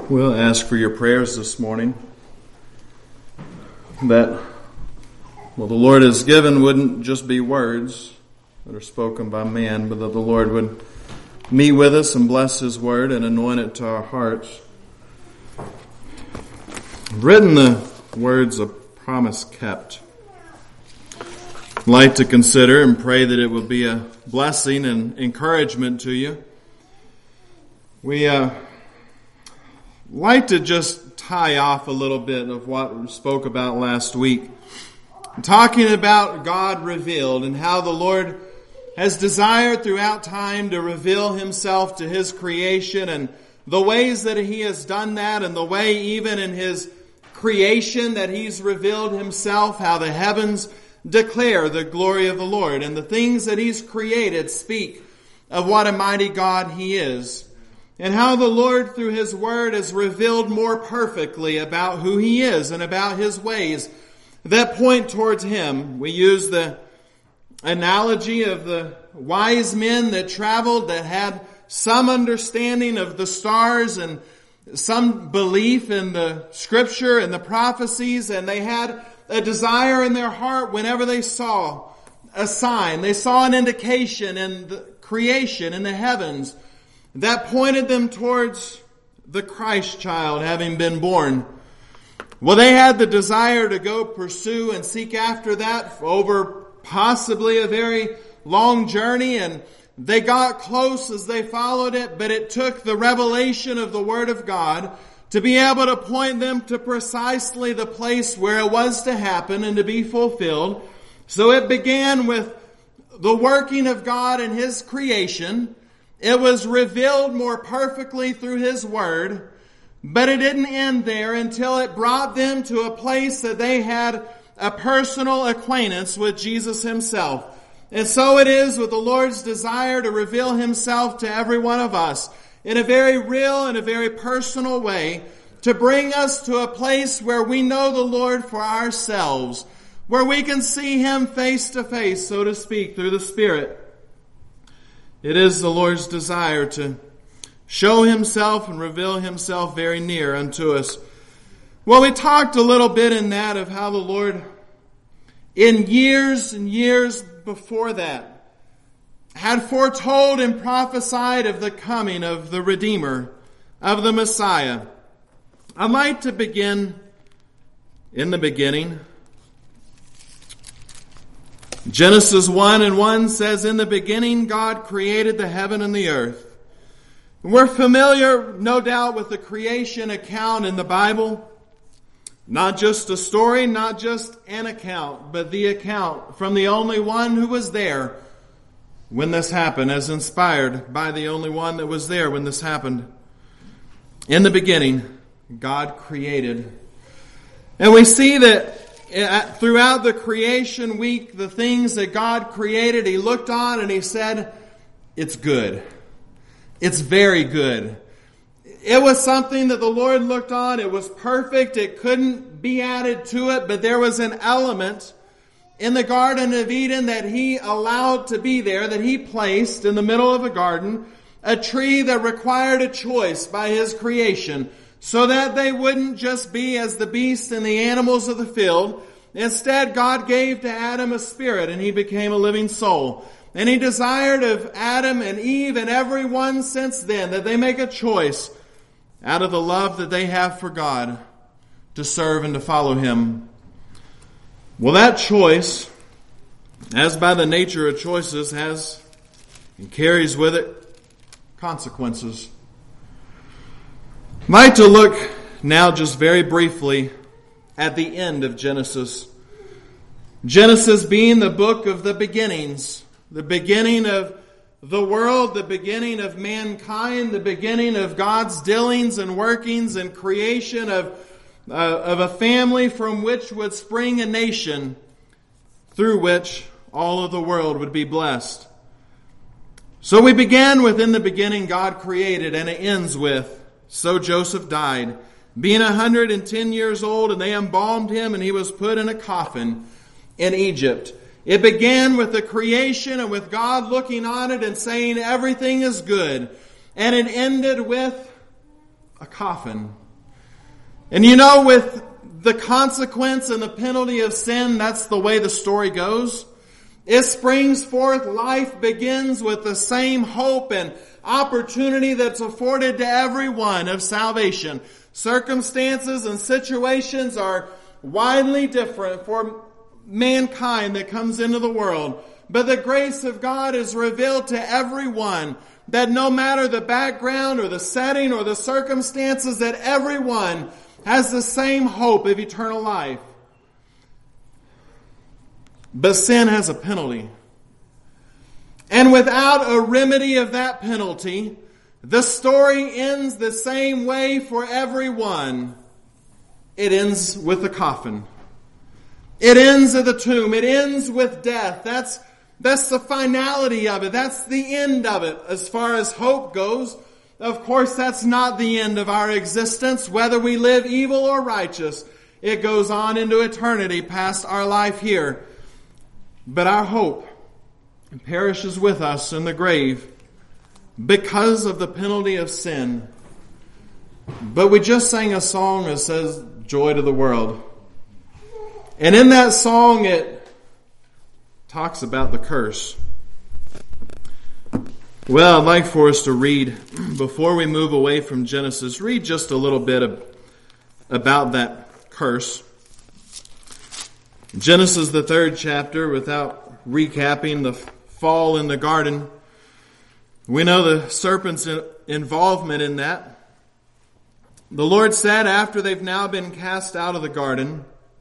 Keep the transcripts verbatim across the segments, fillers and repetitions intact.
We'll ask for your prayers this morning that what the Lord has given wouldn't just be words that are spoken by man, but that the Lord would meet with us and bless His word and anoint it to our hearts. I've written the words of promise kept. I'd like to consider and pray that it will be a blessing and encouragement to you. We uh, like to just tie off a little bit of what we spoke about last week. Talking about God revealed and how the Lord has desired throughout time to reveal Himself to His creation and the ways that He has done that and the way even in His creation that He's revealed Himself, how the heavens declare the glory of the Lord and the things that He's created speak of what a mighty God He is. And how the Lord through His Word has revealed more perfectly about who He is and about His ways that point towards Him. We use the analogy of the wise men that traveled that had some understanding of the stars and some belief in the Scripture and the prophecies, and they had a desire in their heart whenever they saw a sign. They saw an indication in the creation in the heavens that pointed them towards the Christ child having been born. Well, they had the desire to go pursue and seek after that over possibly a very long journey, and they got close as they followed it, but it took the revelation of the Word of God to be able to point them to precisely the place where it was to happen and to be fulfilled. So it began with the working of God in His creation. It was revealed more perfectly through His Word, but it didn't end there until it brought them to a place that they had a personal acquaintance with Jesus Himself. And so it is with the Lord's desire to reveal Himself to every one of us in a very real and a very personal way, to bring us to a place where we know the Lord for ourselves, where we can see Him face to face, so to speak, through the Spirit. It is the Lord's desire to show Himself and reveal Himself very near unto us. Well, we talked a little bit in that of how the Lord, in years and years before that, had foretold and prophesied of the coming of the Redeemer, of the Messiah. I'd like to begin in the beginning. Genesis one and one says, "In the beginning God created the heaven and the earth." We're familiar, no doubt, with the creation account in the Bible. Not just a story, not just an account, but the account from the only one who was there when this happened, as inspired by the only one that was there when this happened. In the beginning, God created. And we see that throughout the creation week, the things that God created, He looked on and He said, "It's good. It's very good." It was something that the Lord looked on. It was perfect. It couldn't be added to it, but there was an element in the Garden of Eden that He allowed to be there, that He placed in the middle of a garden, a tree that required a choice by His creation, so that they wouldn't just be as the beasts and the animals of the field. Instead, God gave to Adam a spirit, and he became a living soul. And He desired of Adam and Eve and everyone since then that they make a choice out of the love that they have for God to serve and to follow Him. Well, that choice, as by the nature of choices, has and carries with it consequences. I'd like to look now just very briefly at the end of Genesis. Genesis being the book of the beginnings, the beginning of the world, the beginning of mankind, the beginning of God's dealings and workings and creation of, uh, of a family from which would spring a nation through which all of the world would be blessed. So we began with, in the beginning God created, and it ends with, so Joseph died, being one hundred ten years old, and they embalmed him, and he was put in a coffin in Egypt. It began with the creation and with God looking on it and saying everything is good. And it ended with a coffin. And you know, with the consequence and the penalty of sin, that's the way the story goes. It springs forth, life begins with the same hope and opportunity that's afforded to everyone of salvation. Circumstances and situations are widely different for mankind that comes into the world. But the grace of God is revealed to everyone, that no matter the background or the setting or the circumstances, that everyone has the same hope of eternal life. But sin has a penalty. And without a remedy of that penalty, the story ends the same way for everyone. It ends with a coffin. It ends at the tomb. It ends with death. That's, that's the finality of it. That's the end of it as far as hope goes. Of course, that's not the end of our existence, whether we live evil or righteous. It goes on into eternity past our life here. But our hope perishes with us in the grave because of the penalty of sin. But we just sang a song that says, "Joy to the world." And in that song it talks about the curse. Well, I'd like for us to read, before we move away from Genesis, read just a little bit of, about that curse. Genesis, the third chapter, without recapping the fall in the garden. We know the serpent's involvement in that. The Lord said, after they've now been cast out of the garden,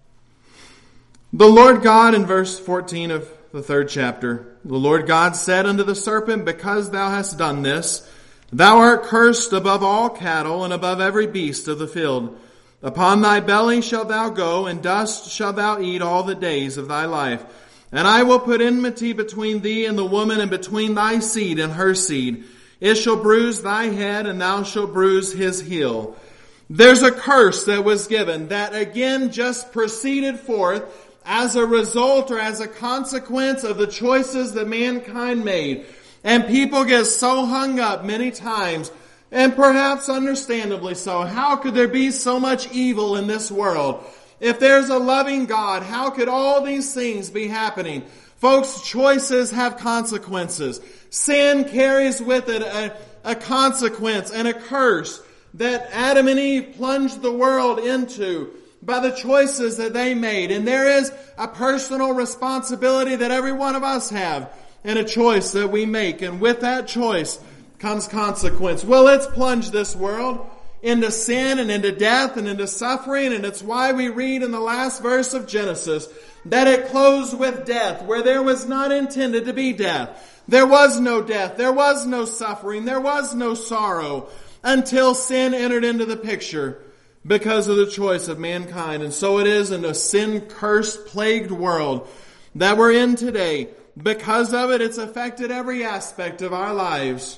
the Lord God, in verse fourteen of the third chapter, the Lord God said unto the serpent, because thou hast done this, thou art cursed above all cattle and above every beast of the field. Upon thy belly shalt thou go, and dust shalt thou eat all the days of thy life. And I will put enmity between thee and the woman, and between thy seed and her seed. It shall bruise thy head, and thou shalt bruise his heel. There's a curse that was given that again just proceeded forth as a result or as a consequence of the choices that mankind made. And people get so hung up many times, and perhaps understandably so. How could there be so much evil in this world? If there's a loving God, how could all these things be happening? Folks, choices have consequences. Sin carries with it a, a consequence and a curse that Adam and Eve plunged the world into by the choices that they made. And there is a personal responsibility that every one of us have in a choice that we make. And with that choice comes consequence. Well, let's plunge this world into sin and into death and into suffering. And it's why we read in the last verse of Genesis that it closed with death, where there was not intended to be death. There was no death. There was no suffering. There was no sorrow until sin entered into the picture because of the choice of mankind. And so it is in a sin-cursed, plagued world that we're in today. Because of it, it's affected every aspect of our lives.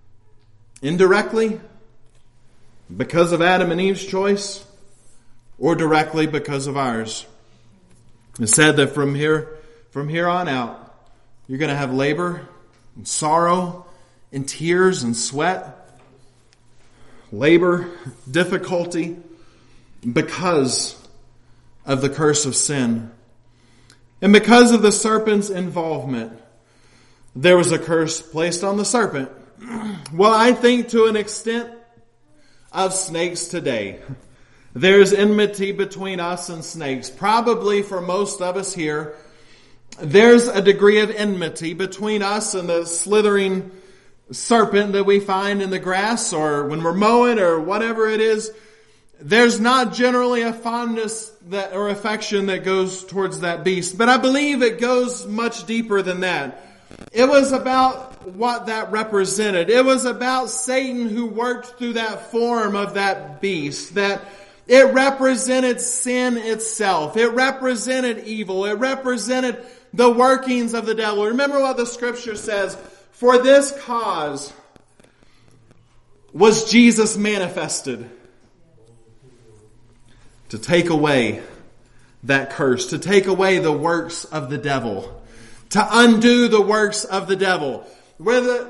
Indirectly, because of Adam and Eve's choice, or directly because of ours. It's said that from here, from here on out, you're going to have labor and sorrow and tears and sweat. Labor, difficulty, because of the curse of sin. And because of the serpent's involvement, there was a curse placed on the serpent. Well, I think to an extent of snakes today. There's enmity between us and snakes. Probably for most of us here, there's a degree of enmity between us and the slithering serpent that we find in the grass or when we're mowing or whatever it is. There's not generally a fondness that or affection that goes towards that beast. But I believe it goes much deeper than that. It was about what that represented. It was about Satan who worked through that form of that beast. That it represented sin itself. It represented evil. It represented the workings of the devil. Remember what the scripture says. For this cause was Jesus manifested. To take away that curse. To take away the works of the devil. To undo the works of the devel. Where the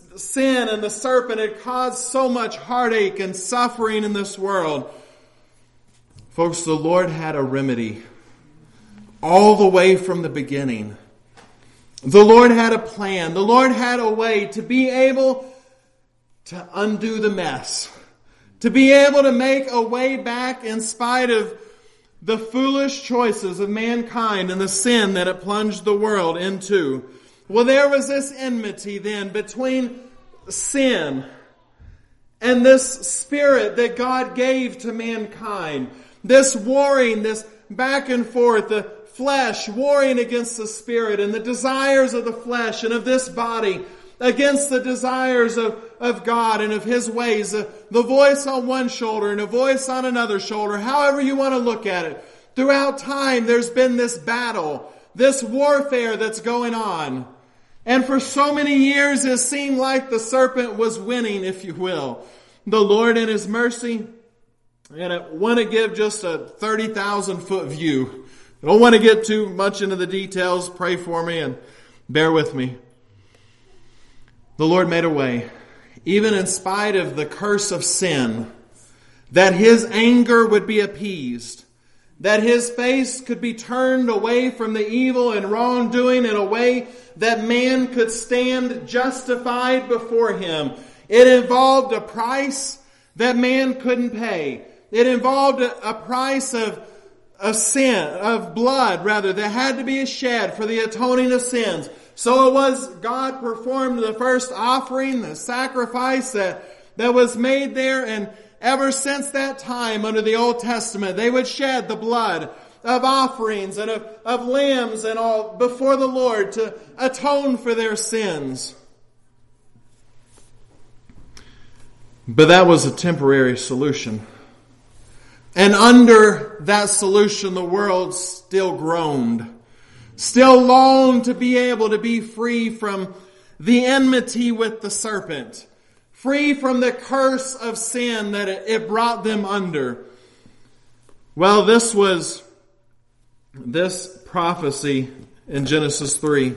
sin and the serpent had caused so much heartache and suffering in this world, folks, the Lord had a remedy all the way from the beginning. The Lord had a plan. The Lord had a way to be able to undo the mess, to be able to make a way back in spite of the foolish choices of mankind and the sin that it plunged the world into. Well, there was this enmity then between sin and this spirit that God gave to mankind. This warring, this back and forth, the flesh warring against the spirit and the desires of the flesh and of this body against the desires of, of God and of His ways. The, the voice on one shoulder and a voice on another shoulder, however you want to look at it. Throughout time, there's been this battle, this warfare that's going on. And for so many years, it seemed like the serpent was winning, if you will. The Lord in His mercy, and I want to give just a thirty thousand foot view. I don't want to get too much into the details. Pray for me and bear with me. The Lord made a way, even in spite of the curse of sin, that His anger would be appeased, that His face could be turned away from the evil and wrongdoing in a way that man could stand justified before Him. It involved a price that man couldn't pay. It involved a, a price of, of sin, of blood rather, that had to be shed for the atoning of sins. So it was God performed the first offering, the sacrifice that, that was made there, and ever since that time under the Old Testament, they would shed the blood of offerings and of, of lambs and all before the Lord to atone for their sins. But that was a temporary solution. And under that solution, the world still groaned, still longed to be able to be free from the enmity with the serpent, free from the curse of sin that it brought them under. Well, this was this prophecy in Genesis three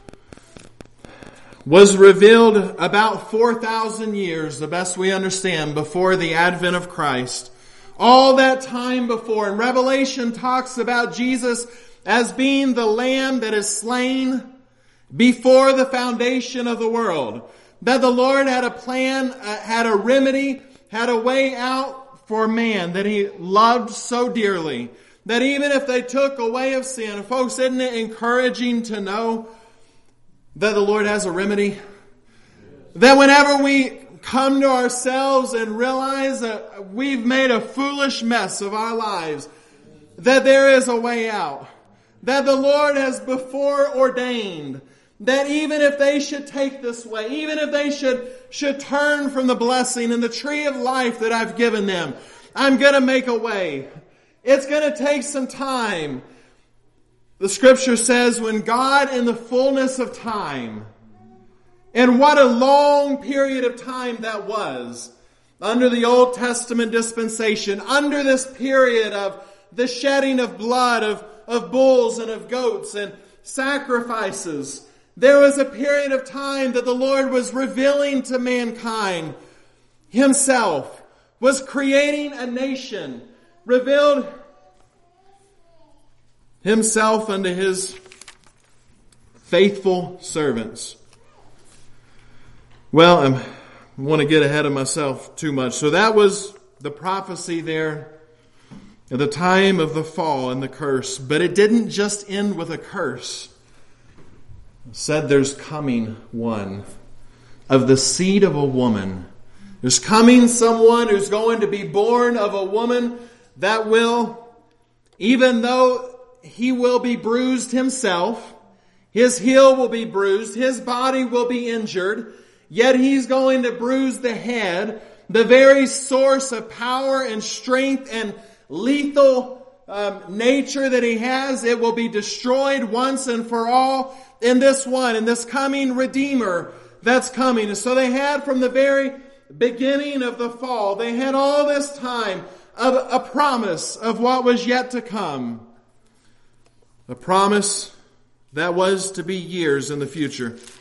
was revealed about four thousand years, the best we understand, before the advent of Christ. All that time before. And Revelation talks about Jesus as being the Lamb that is slain before the foundation of the world. That the Lord had a plan, uh, had a remedy, had a way out for man that He loved so dearly. That even if they took away of sin, folks, isn't it encouraging to know that the Lord has a remedy? That whenever we come to ourselves and realize that we've made a foolish mess of our lives, that there is a way out. That the Lord has before ordained that even if they should take this way, even if they should, should turn from the blessing and the tree of life that I've given them, I'm going to make a way. It's going to take some time. The scripture says when God in the fullness of time, and what a long period of time that was under the Old Testament dispensation, under this period of the shedding of blood of, of bulls and of goats and sacrifices. There was a period of time that the Lord was revealing to mankind Himself, was creating a nation, revealed Himself unto His faithful servants. Well, I'm, I want to get ahead of myself too much. So that was the prophecy there at the time of the fall and the curse. But it didn't just end with a curse. It said there's coming one of the seed of a woman. There's coming someone who's going to be born of a woman that will, even though he will be bruised himself, his heel will be bruised, his body will be injured, yet He's going to bruise the head, the very source of power and strength and lethal um, nature that He has. It will be destroyed once and for all in this one, in this coming Redeemer that's coming. And so they had from the very beginning of the fall, they had all this time of a promise of what was yet to come. A promise that was to be years in the future.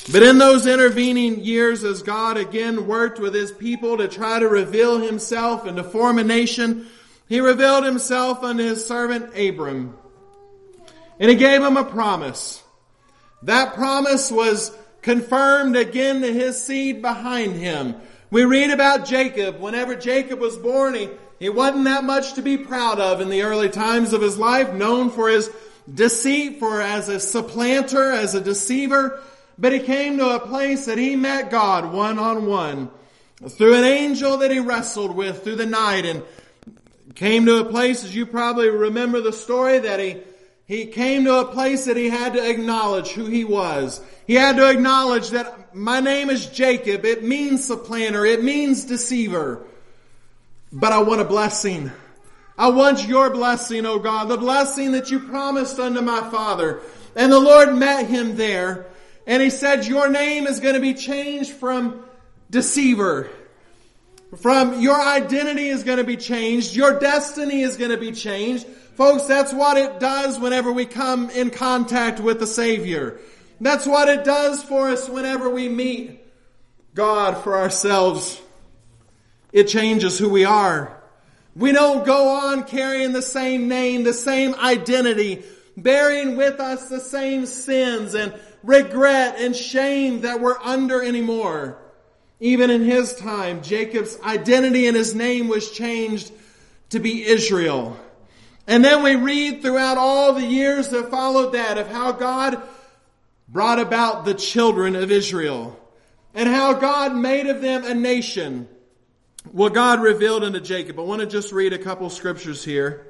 But in those intervening years, as God again worked with His people to try to reveal Himself and to form a nation, He revealed Himself unto His servant Abram. And He gave him a promise. That promise was confirmed again to his seed behind him. We read about Jacob. Whenever Jacob was born, he, he wasn't that much to be proud of in the early times of his life, known for his deceit, for as a supplanter, as a deceiver. But he came to a place that he met God one-on-one through an angel that he wrestled with through the night, and came to a place, as you probably remember the story, that he He came to a place that he had to acknowledge who he was. He had to acknowledge that my name is Jacob. It means supplanter. It means deceiver. But I want a blessing. I want your blessing, O God, the blessing that you promised unto my father. And the Lord met him there. And He said, your name is going to be changed from deceiver. From your identity is going to be changed. Your destiny is going to be changed. Folks, that's what it does whenever we come in contact with the Savior. That's what it does for us whenever we meet God for ourselves. It changes who we are. We don't go on carrying the same name, the same identity, bearing with us the same sins and regret and shame that we're under anymore. Even in his time, Jacob's identity and his name was changed to be Israel. And then we read throughout all the years that followed that of how God brought about the children of Israel and how God made of them a nation. Well, God revealed unto Jacob. I want to just read a couple scriptures here.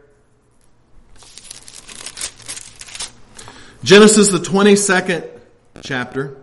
Genesis, the twenty-second chapter.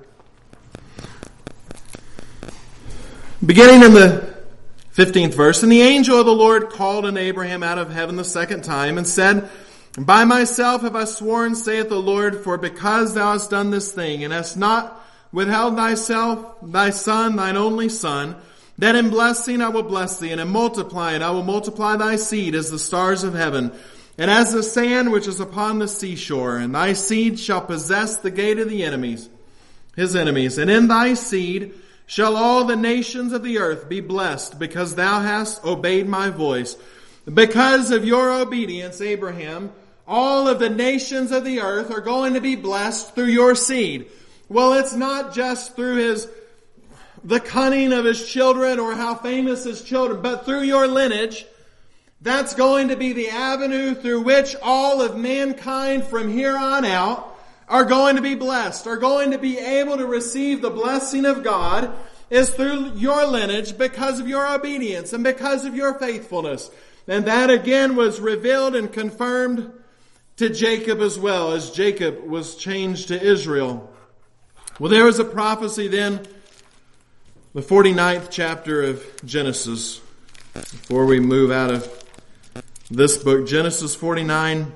Beginning in the fifteenth verse, and the angel of the Lord called unto Abraham out of heaven the second time, and said, by myself have I sworn, saith the Lord, for because thou hast done this thing, and hast not withheld thyself, thy son, thine only son, that in blessing I will bless thee, and in multiplying I will multiply thy seed as the stars of heaven, and as the sand which is upon the seashore, and thy seed shall possess the gate of the enemies, his enemies, and in thy seed shall all the nations of the earth be blessed, because thou hast obeyed my voice. Because of your obedience, Abraham, all of the nations of the earth are going to be blessed through your seed. Well, it's not just through his, the cunning of his children or how famous his children, but through your lineage. That's going to be the avenue through which all of mankind from here on out are going to be blessed, are going to be able to receive the blessing of God, is through your lineage because of your obedience and because of your faithfulness. And that again was revealed and confirmed to Jacob as well, as Jacob was changed to Israel. Well, there was a prophecy then, the forty-ninth chapter of Genesis, before we move out of this book, Genesis forty-nine.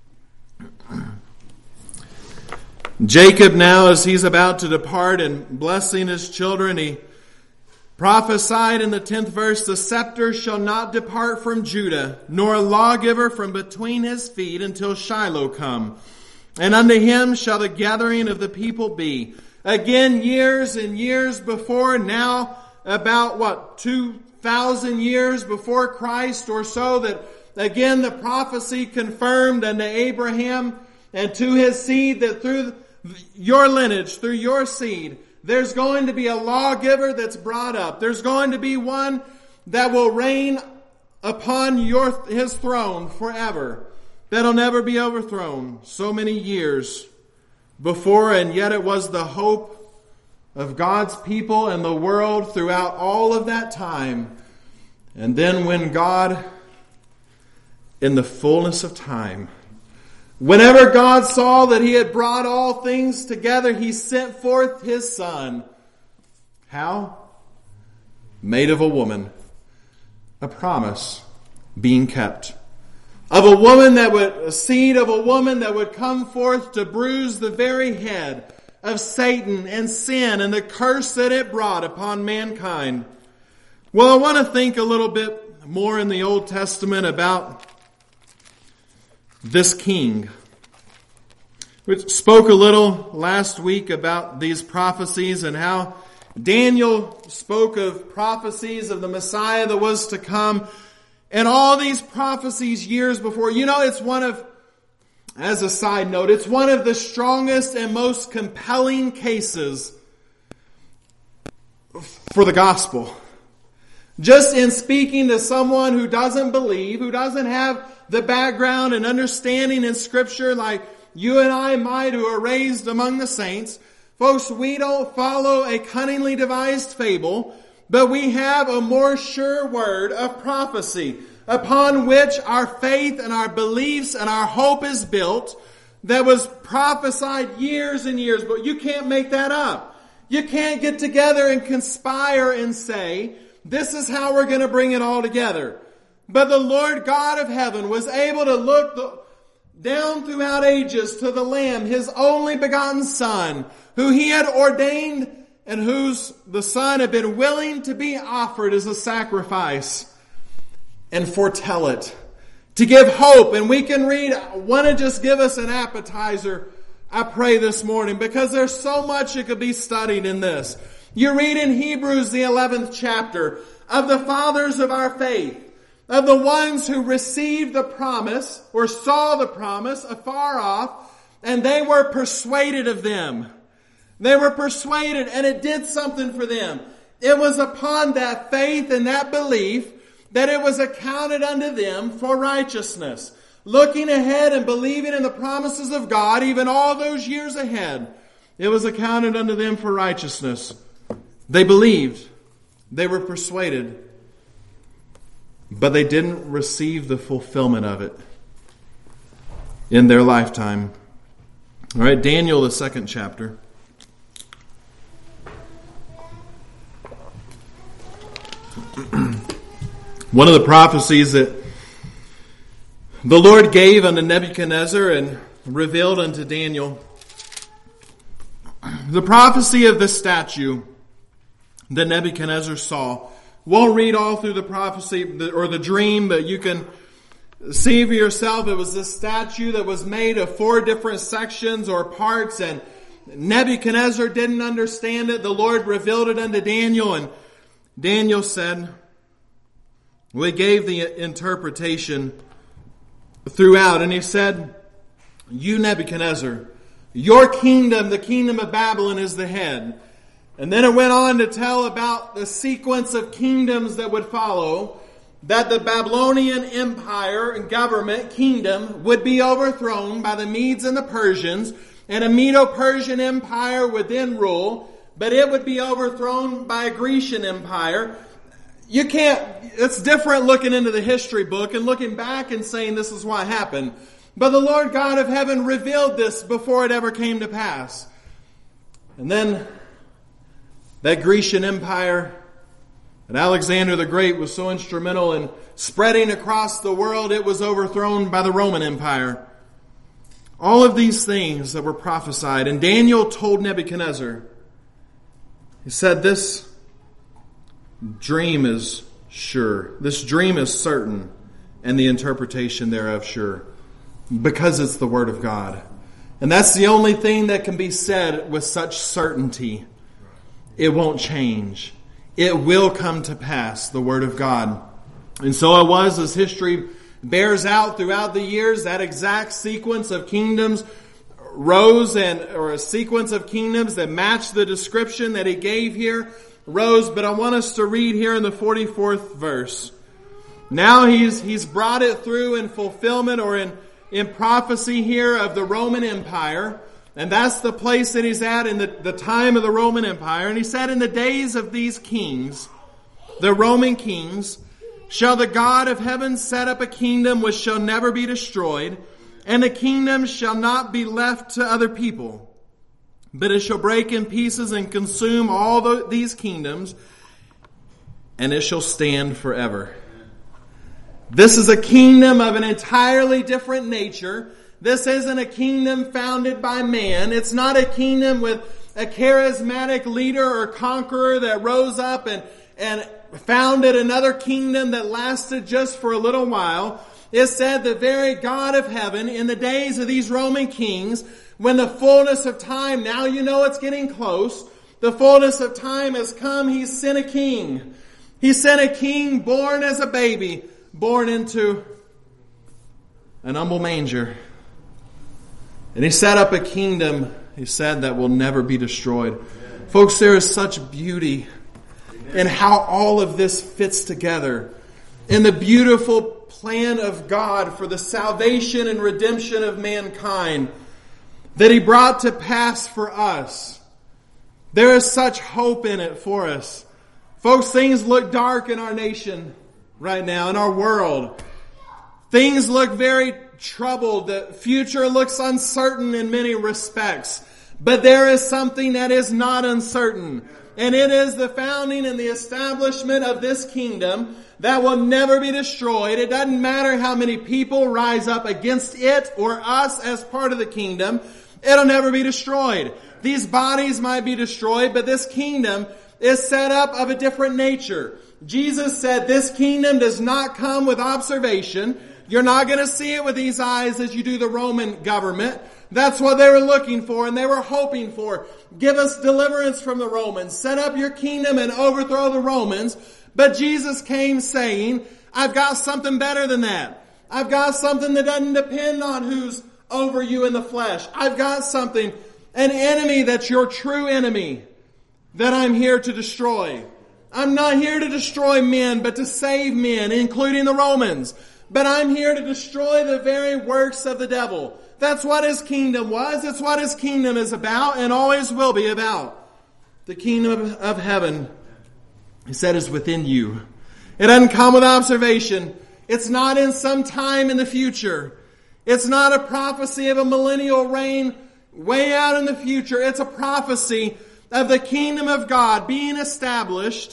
Jacob now, as he's about to depart and blessing his children, he prophesied in the tenth verse, the scepter shall not depart from Judah, nor a lawgiver from between his feet until Shiloh come. And unto him shall the gathering of the people be. Again, years and years before, now about what, two thousand years before Christ or so, that again the prophecy confirmed unto Abraham and to his seed that through your lineage, through your seed, there's going to be a lawgiver that's brought up. There's going to be one that will reign upon your his throne forever. That'll never be overthrown. So many years before, and yet it was the hope of God's people and the world throughout all of that time. And then when God, in the fullness of time, whenever God saw that He had brought all things together, He sent forth His Son. How? Made of a woman. A promise being kept. Of a woman that would, a seed of a woman that would come forth to bruise the very head of Satan and sin and the curse that it brought upon mankind. Well, I want to think a little bit more in the Old Testament about this king. We spoke a little last week about these prophecies and how Daniel spoke of prophecies of the Messiah that was to come. And all these prophecies years before. You know, it's one of, as a side note, it's one of the strongest and most compelling cases for the gospel. Just in speaking to someone who doesn't believe, who doesn't have the background and understanding in Scripture like you and I might, who are raised among the saints. Folks, we don't follow a cunningly devised fable, but we have a more sure word of prophecy upon which our faith and our beliefs and our hope is built, that was prophesied years and years. But you can't make that up. You can't get together and conspire and say, this is how we're going to bring it all together. But the Lord God of heaven was able to look the, down throughout ages to the Lamb, His only begotten Son, who He had ordained and whose the Son had been willing to be offered as a sacrifice, and foretell it. To give hope. And we can read, I want to just give us an appetizer, I pray this morning, because there's so much that could be studied in this. You read in Hebrews, the eleventh chapter, of the fathers of our faith, of the ones who received the promise or saw the promise afar off, and they were persuaded of them. They were persuaded, and it did something for them. It was upon that faith and that belief that it was accounted unto them for righteousness. Looking ahead and believing in the promises of God, even all those years ahead, it was accounted unto them for righteousness. They believed. They were persuaded. But they didn't receive the fulfillment of it in their lifetime. All right, Daniel, the second chapter. One of the prophecies that the Lord gave unto Nebuchadnezzar and revealed unto Daniel, the prophecy of the statue that Nebuchadnezzar saw. Won't read all through the prophecy or the dream, but you can see for yourself. It was this statue that was made of four different sections or parts, and Nebuchadnezzar didn't understand it. The Lord revealed it unto Daniel, and Daniel said, we gave the interpretation throughout, and he said, you Nebuchadnezzar, your kingdom, the kingdom of Babylon, is the head. And then it went on to tell about the sequence of kingdoms that would follow, that the Babylonian empire and government kingdom would be overthrown by the Medes and the Persians, and a Medo-Persian empire would then rule, but it would be overthrown by a Grecian empire. You can't, it's different looking into the history book and looking back and saying this is what happened. But the Lord God of heaven revealed this before it ever came to pass. And then that Grecian empire that Alexander the Great was so instrumental in spreading across the world, it was overthrown by the Roman Empire. All of these things that were prophesied. And Daniel told Nebuchadnezzar, he said, this dream is sure. This dream is certain, and the interpretation thereof sure. Because it's the Word of God. And that's the only thing that can be said with such certainty. It won't change. It will come to pass, the Word of God. And so it was, as history bears out throughout the years, that exact sequence of kingdoms rose, and or a sequence of kingdoms that matched the description that he gave here rose. But I want us to read here in the forty-fourth verse. Now he's he's brought it through in fulfillment or in, in prophecy here of the Roman Empire. And that's the place that he's at in the, the time of the Roman Empire. And he said, in the days of these kings, the Roman kings, shall the God of heaven set up a kingdom which shall never be destroyed, and the kingdom shall not be left to other people, but it shall break in pieces and consume all the, these kingdoms, and it shall stand forever. This is a kingdom of an entirely different nature. This isn't a kingdom founded by man. It's not a kingdom with a charismatic leader or conqueror that rose up and, and founded another kingdom that lasted just for a little while. It said the very God of heaven in the days of these Roman kings when the fullness of time, now you know it's getting close, the fullness of time has come, He sent a king. He sent a king born as a baby, born into an humble manger. And He set up a kingdom, He said, that will never be destroyed. Amen. Folks, there is such beauty in how all of this fits together, in the beautiful plan of God for the salvation and redemption of mankind that He brought to pass for us. There is such hope in it for us. Folks, things look dark in our nation right now, in our world. Things look very troubled. The future looks uncertain in many respects. But there is something that is not uncertain. And it is the founding and the establishment of this kingdom that will never be destroyed. It doesn't matter how many people rise up against it or us as part of the kingdom. It'll never be destroyed. These bodies might be destroyed, but this kingdom is set up of a different nature. Jesus said this kingdom does not come with observation. You're not going to see it with these eyes as you do the Roman government. That's what they were looking for and they were hoping for. Give us deliverance from the Romans. Set up your kingdom and overthrow the Romans. But Jesus came saying, I've got something better than that. I've got something that doesn't depend on who's over you in the flesh. I've got something, an enemy that's your true enemy, that I'm here to destroy. I'm not here to destroy men, but to save men, including the Romans. But I'm here to destroy the very works of the devil. That's what His kingdom was. It's what His kingdom is about and always will be about. The kingdom of heaven, He said, is within you. It doesn't come with observation. It's not in some time in the future. It's not a prophecy of a millennial reign way out in the future. It's a prophecy of the kingdom of God being established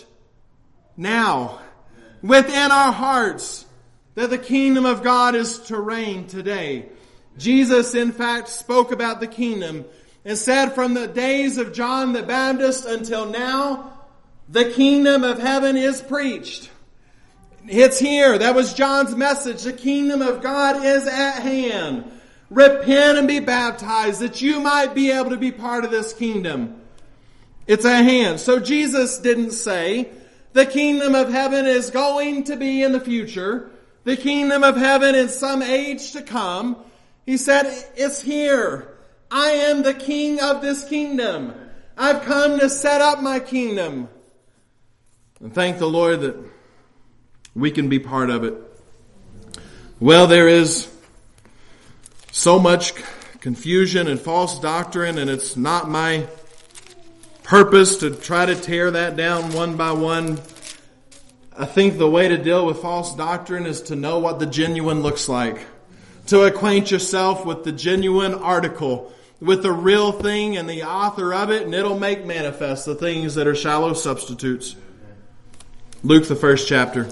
now within our hearts, that the kingdom of God is to reign today. Jesus, in fact, spoke about the kingdom and said from the days of John the Baptist until now, the kingdom of heaven is preached. It's here. That was John's message. The kingdom of God is at hand. Repent and be baptized that you might be able to be part of this kingdom. It's at hand. So Jesus didn't say the kingdom of heaven is going to be in the future. The kingdom of heaven in some age to come. He said, it's here. I am the king of this kingdom. I've come to set up my kingdom. And thank the Lord that we can be part of it. Well, there is so much confusion and false doctrine, and it's not my purpose to try to tear that down one by one. I think the way to deal with false doctrine is to know what the genuine looks like. To acquaint yourself with the genuine article, with the real thing and the author of it, and it'll make manifest the things that are shallow substitutes. Luke, the first chapter.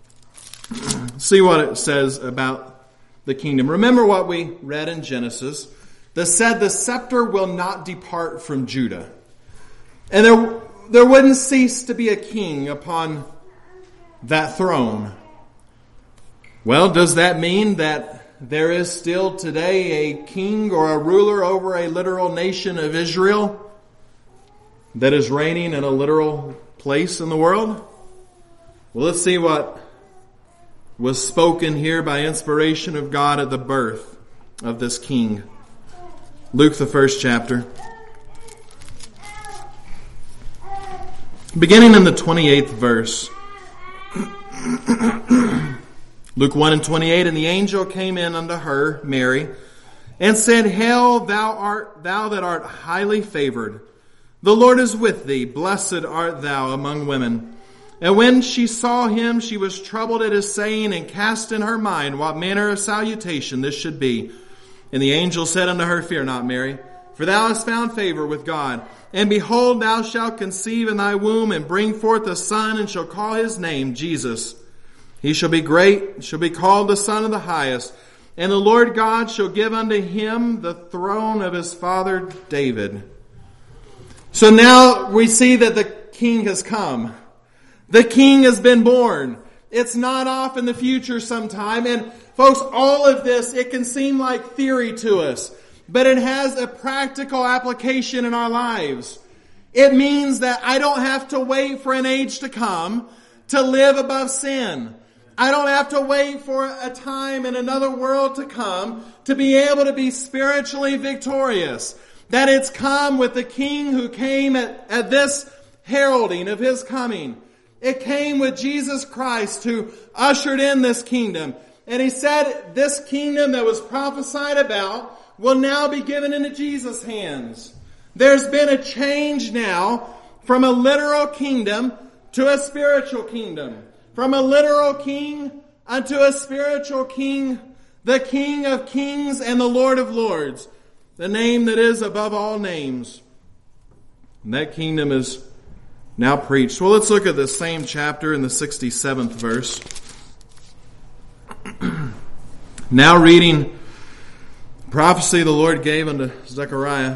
See what it says about the kingdom. Remember what we read in Genesis that said the scepter will not depart from Judah. And there, there wouldn't cease to be a king upon that throne. Well, does that mean that there is still today a king or a ruler over a literal nation of Israel that is reigning in a literal place in the world? Well, let's see what was spoken here by inspiration of God at the birth of this king. Luke, the first chapter. Beginning in the twenty-eighth verse. Luke one and twenty-eight, and the angel came in unto her, Mary, and said, Hail, thou art thou that art highly favored. The Lord is with thee. Blessed art thou among women. And when she saw him, she was troubled at his saying, and cast in her mind what manner of salutation this should be. And the angel said unto her, Fear not, Mary, for thou hast found favor with God. And behold, thou shalt conceive in thy womb, and bring forth a son, and shall call his name Jesus. He shall be great, shall be called the Son of the Highest. And the Lord God shall give unto him the throne of his father David. So now we see that the king has come. The king has been born. It's not off in the future sometime. And folks, all of this, it can seem like theory to us. but it has a practical application in our lives. It means that I don't have to wait for an age to come to live above sin. I don't have to wait for a time in another world to come to be able to be spiritually victorious. That it's come with the King who came at, at this heralding of His coming. It came with Jesus Christ who ushered in this kingdom. And He said this kingdom that was prophesied about will now be given into Jesus' hands. There's been a change now from a literal kingdom to a spiritual kingdom. From a literal king unto a spiritual king, the King of kings and the Lord of lords, the name that is above all names. And that kingdom is now preached. Well, let's look at the same chapter in the sixty-seventh verse. Now reading prophecy the Lord gave unto Zechariah.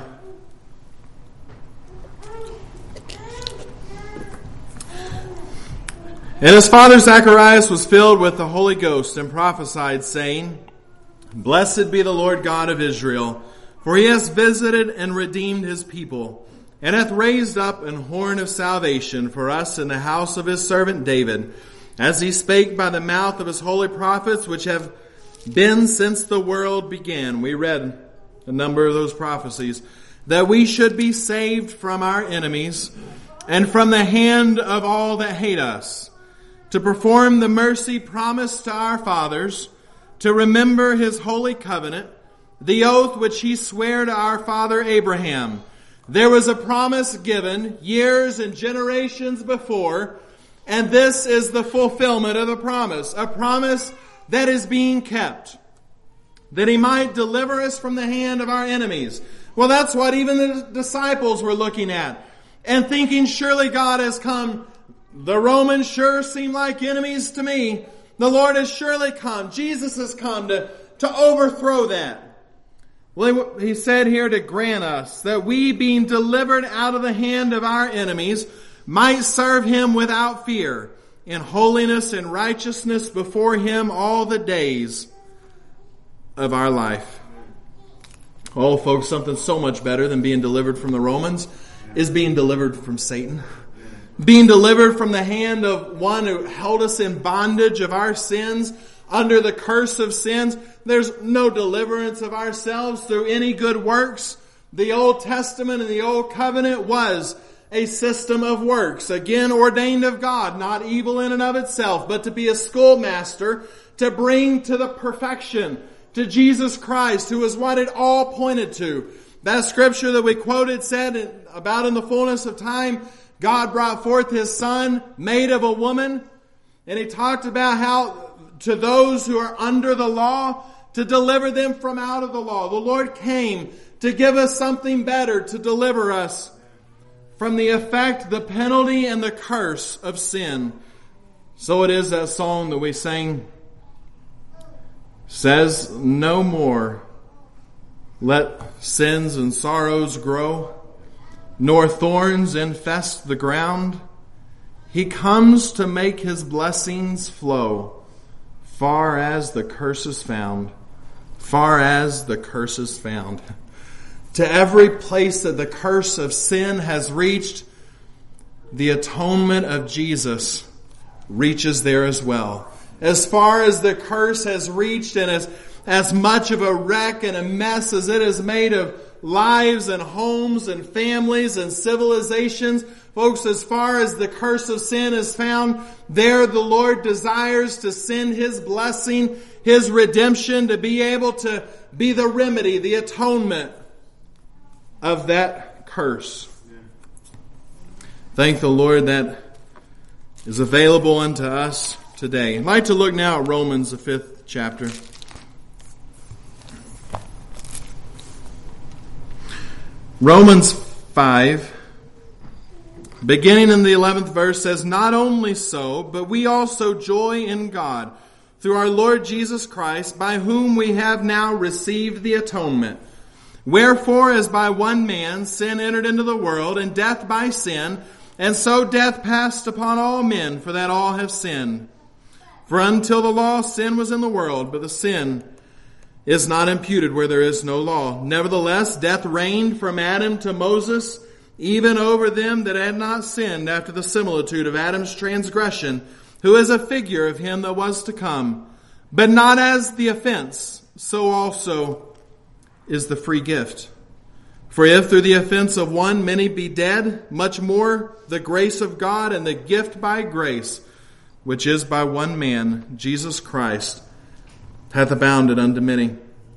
And his father Zacharias was filled with the Holy Ghost and prophesied, saying, Blessed be the Lord God of Israel, for He has visited and redeemed His people, and hath raised up an horn of salvation for us in the house of His servant David, as He spake by the mouth of His holy prophets, which have been since the world began. We read a number of those prophecies, that we should be saved from our enemies and from the hand of all that hate us, to perform the mercy promised to our fathers, to remember His holy covenant, the oath which He sware to our father Abraham. There was a promise given years and generations before, and this is the fulfillment of the promise, a promise that is being kept, that He might deliver us from the hand of our enemies. Well, that's what even the disciples were looking at and thinking, surely God has come. The Romans sure seem like enemies to me. The Lord has surely come. Jesus has come to, to overthrow that. Well, He said here to grant us that we, being delivered out of the hand of our enemies, might serve Him without fear, in holiness and righteousness before Him all the days of our life. Oh, folks, something so much better than being delivered from the Romans is being delivered from Satan. Being delivered from the hand of one who held us in bondage of our sins, under the curse of sins. There's no deliverance of ourselves through any good works. The Old Testament and the Old Covenant was a system of works, again ordained of God, not evil in and of itself, but to be a schoolmaster, to bring to the perfection, to Jesus Christ, who is what it all pointed to. That scripture that we quoted said about in the fullness of time, God brought forth His Son, made of a woman. And He talked about how to those who are under the law, to deliver them from out of the law. The Lord came to give us something better, to deliver us from the effect, the penalty, and the curse of sin. So it is that song that we sang, says, no more let sins and sorrows grow, nor thorns infest the ground. He comes to make His blessings flow, far as the curse is found, far as the curse is found. To every place that the curse of sin has reached, the atonement of Jesus reaches there as well. As far as the curse has reached, and as, as much of a wreck and a mess as it has made of lives and homes and families and civilizations, folks, as far as the curse of sin is found, there the Lord desires to send His blessing, His redemption, to be able to be the remedy, the atonement of that curse. Thank the Lord that is available unto us today. I'd like to look now at Romans, the fifth chapter. Romans five, beginning in the eleventh verse, says, not only so, but we also joy in God through our Lord Jesus Christ, by whom we have now received the atonement. Wherefore, as by one man sin entered into the world, and death by sin, and so death passed upon all men, for that all have sinned. For until the law, sin was in the world, but the sin is not imputed where there is no law. Nevertheless, death reigned from Adam to Moses, even over them that had not sinned after the similitude of Adam's transgression, who is a figure of him that was to come. But not as the offense, so also is the free gift. For if through the offense of one many be dead, much more the grace of God and the gift by grace, which is by one man, Jesus Christ, hath abounded unto many.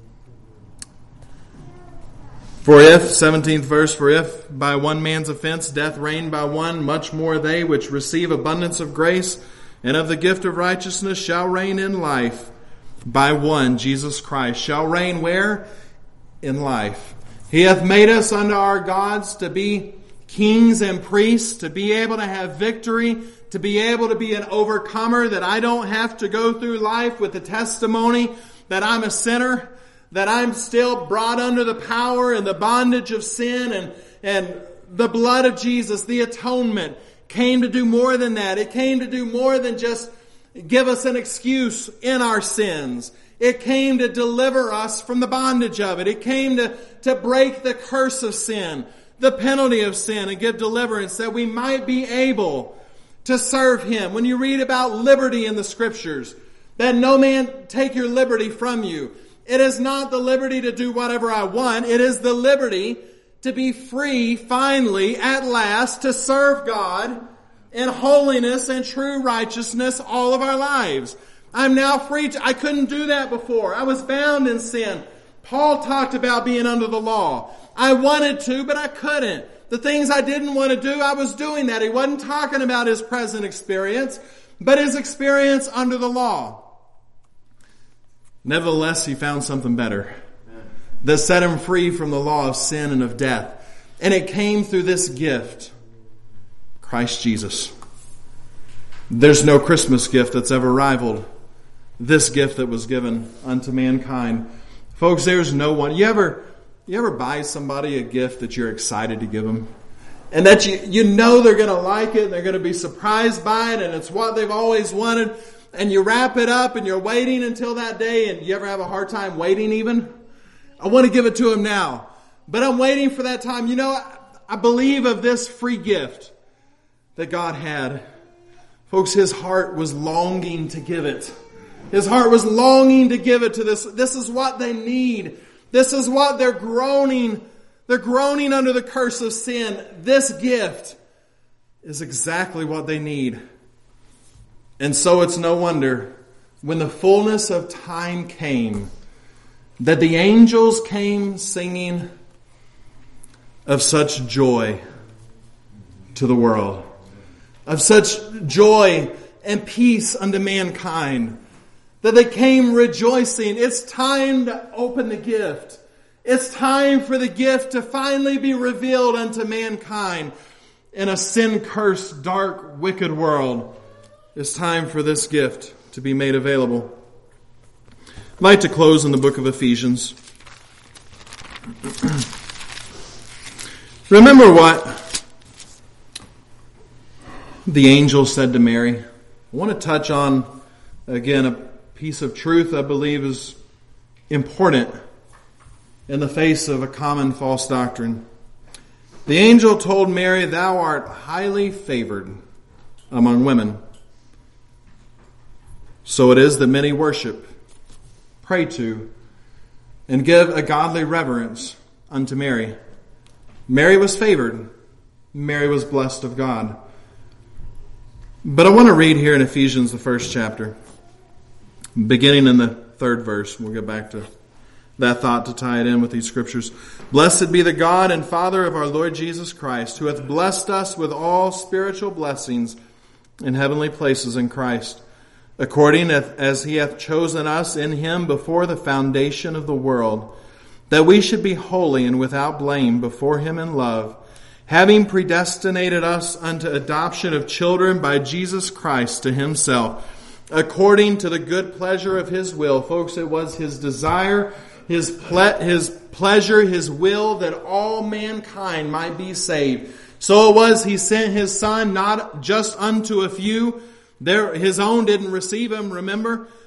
For if, seventeenth verse, for if by one man's offense death reigned by one, much more they which receive abundance of grace and of the gift of righteousness shall reign in life by one, Jesus Christ. Shall reign where? In life. He hath made us unto our gods to be kings and priests, to be able to have victory, to be able to be an overcomer, that I don't have to go through life with the testimony that I'm a sinner, that I'm still brought under the power and the bondage of sin, and, and the blood of Jesus, the atonement, came to do more than that. It came to do more than just give us an excuse in our sins. It came to deliver us from the bondage of it. It came to, to break the curse of sin, the penalty of sin, and give deliverance that we might be able to serve Him. When you read about liberty in the Scriptures, that no man take your liberty from you, it is not the liberty to do whatever I want. It is the liberty to be free, finally, at last, to serve God in holiness and true righteousness all of our lives. I'm now free to, I couldn't do that before. I was bound in sin. Paul talked about being under the law. I wanted to, but I couldn't. The things I didn't want to do, I was doing that. He wasn't talking about his present experience, but his experience under the law. Nevertheless, he found something better that set him free from the law of sin and of death. And it came through this gift, Christ Jesus. There's no Christmas gift that's ever rivaled this gift that was given unto mankind. Folks, there's no one. You ever, you ever buy somebody a gift that you're excited to give them? And that you, you know they're going to like it and they're going to be surprised by it and it's what they've always wanted. And you wrap it up and you're waiting until that day, and you ever have a hard time waiting even? I want to give it to him now, but I'm waiting for that time. You know, I, I believe of this free gift that God had. Folks, His heart was longing to give it. His heart was longing to give it to this. This is what they need. This is what they're groaning. They're groaning under the curse of sin. This gift is exactly what they need. And so it's no wonder when the fullness of time came that the angels came singing of such joy to the world, of such joy and peace unto mankind, that they came rejoicing. It's time to open the gift. It's time for the gift to finally be revealed unto mankind in a sin-cursed, dark, wicked world. It's time for this gift to be made available. I'd like to close in the book of Ephesians. Remember what the angel said to Mary. I want to touch on, again, a piece of truth I believe is important in the face of a common false doctrine. The angel told Mary, "Thou art highly favored among women." So it is that many worship, pray to, and give a godly reverence unto Mary. Mary was favored. Mary was blessed of God. But I want to read here in Ephesians, the first chapter, beginning in the third verse. We'll get back to that thought to tie it in with these scriptures. "Blessed be the God and Father of our Lord Jesus Christ, who hath blessed us with all spiritual blessings in heavenly places in Christ, according as He hath chosen us in Him before the foundation of the world, that we should be holy and without blame before Him in love, having predestinated us unto adoption of children by Jesus Christ to Himself, according to the good pleasure of His will." Folks, it was His desire, His, ple- His pleasure, His will that all mankind might be saved. So it was He sent His Son not just unto a few. There, His own didn't receive Him, remember?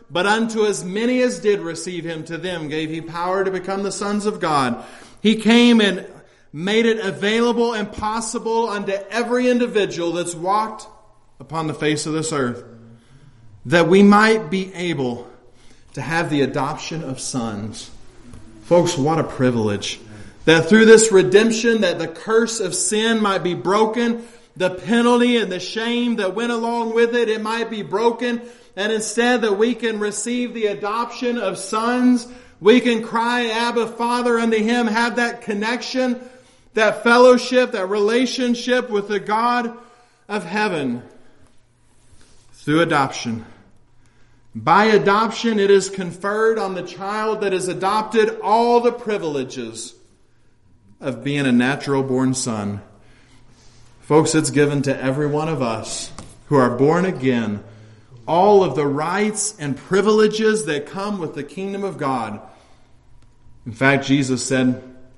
But unto as many as did receive him, to them gave he power to become the sons of God. He came and made it available and possible unto every individual that's walked upon the face of this earth, that we might be able to have the adoption of sons. Folks, what a privilege. That through this redemption, that the curse of sin might be broken, the penalty and the shame that went along with it, it might be broken, and instead that we can receive the adoption of sons. We can cry, Abba, Father, unto Him, have that connection, that fellowship, that relationship with the God of heaven through adoption. By adoption, it is conferred on the child that is adopted all the privileges of being a natural-born son. Folks, it's given to every one of us who are born again all of the rights and privileges that come with the kingdom of God. In fact, Jesus said,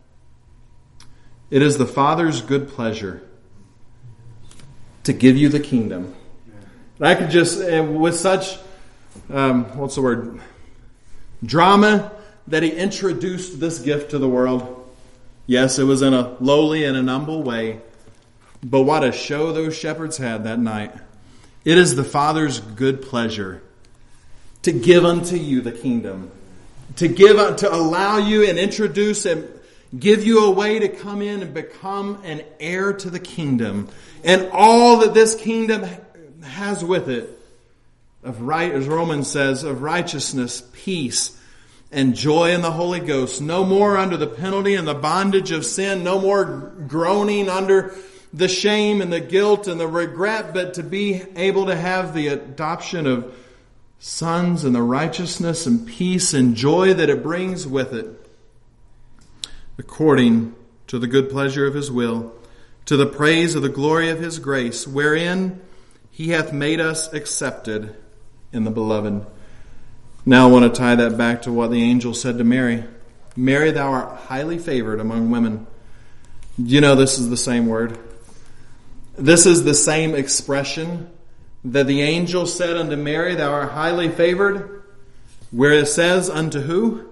it is the Father's good pleasure to give you the kingdom. And I could just, with such, um, what's the word, drama, that He introduced this gift to the world. Yes, it was in a lowly and an humble way. But what a show those shepherds had that night. It is the Father's good pleasure to give unto you the kingdom. To give, to allow you and introduce and give you a way to come in and become an heir to the kingdom. And all that this kingdom has with it, of right, as Romans says, of righteousness, peace, and joy in the Holy Ghost. No more under the penalty and the bondage of sin. No more groaning under the shame and the guilt and the regret, but to be able to have the adoption of sons and the righteousness and peace and joy that it brings with it, according to the good pleasure of His will, to the praise of the glory of His grace, wherein He hath made us accepted in the Beloved. Now I want to tie that back to what the angel said to Mary. Mary, thou art highly favored among women. You know this is the same word. This is the same expression that the angel said unto Mary, thou art highly favored, where it says unto who?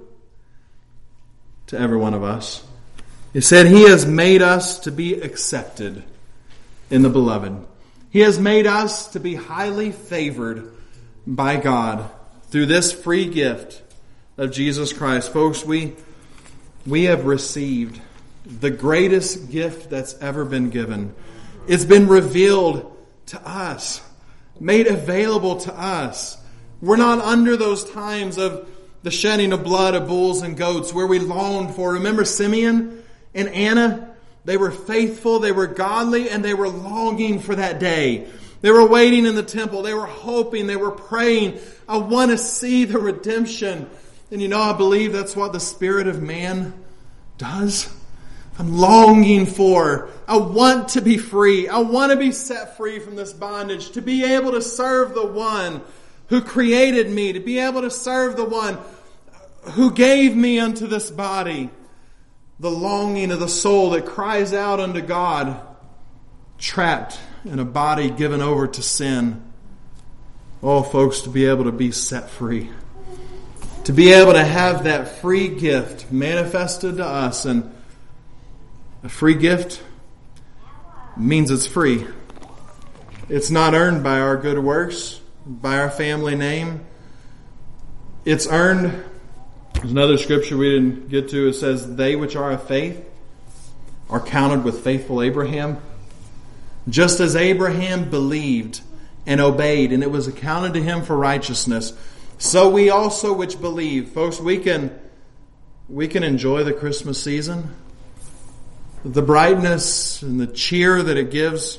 To every one of us. It said He has made us to be accepted in the Beloved. He has made us to be highly favored by God through this free gift of Jesus Christ. Folks, we, we have received the greatest gift that's ever been given. It's been revealed to us, made available to us. We're not under those times of the shedding of blood of bulls and goats where we longed for. Remember Simeon and Anna? They were faithful, they were godly, and they were longing for that day. They were waiting in the temple. They were hoping, they were praying. I want to see the redemption. And you know, I believe that's what the spirit of man does. I'm longing for, I want to be free. I want to be set free from this bondage, to be able to serve the one who created me, to be able to serve the one who gave me unto this body. The longing of the soul that cries out unto God, trapped in a body given over to sin. Oh, folks, to be able to be set free. To be able to have that free gift manifested to us. And a free gift means it's free. It's not earned by our good works, by our family name. It's earned. There's another scripture we didn't get to. It says, they which are of faith are counted with faithful Abraham. Just as Abraham believed and obeyed, and it was accounted to him for righteousness, so we also which believe. Folks, we can, we can enjoy the Christmas season, the brightness and the cheer that it gives,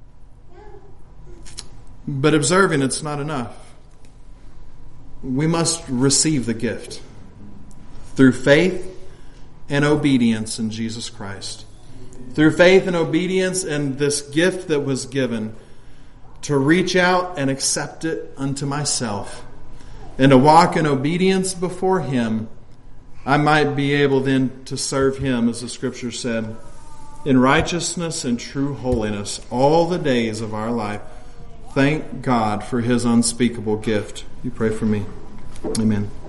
but observing it's not enough. We must receive the gift through faith and obedience in Jesus Christ. Through faith and obedience and this gift that was given, to reach out and accept it unto myself, and to walk in obedience before Him, I might be able then to serve Him, as the Scripture said, in righteousness and true holiness all the days of our life. Thank God for His unspeakable gift. You pray for me. Amen.